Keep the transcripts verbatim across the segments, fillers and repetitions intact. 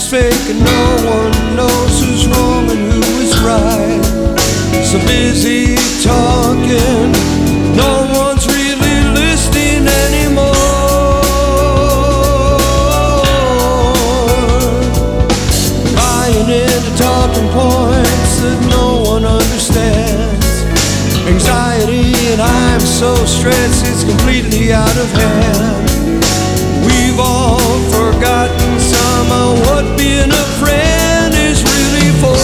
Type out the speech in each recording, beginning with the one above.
is fake and no one knows who's wrong and who is right. So busy talking, no one's really listening anymore. Buying into talking points that no one understands. Anxiety and I'm so stressed, it's completely out of hand. We've all forgotten somehow what being a friend is really for.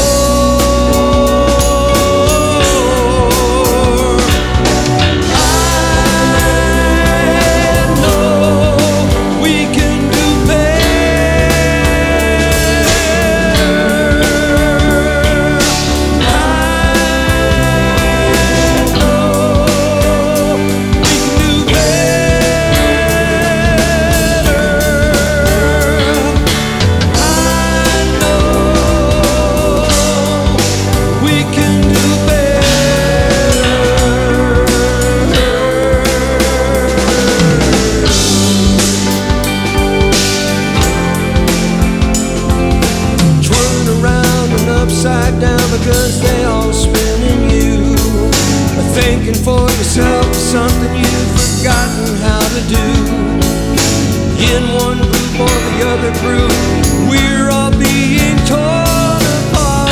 Upside down because they all spinning you. Thinking for yourself is something you've forgotten how to do. In one group or the other group, we're all being torn apart.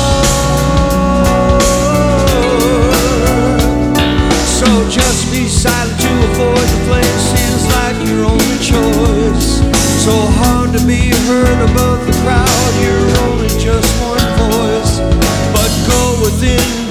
So just be silent to avoid the flame. Seems like your only choice. So hard to be heard above the crowd. You're only just one voice, but go within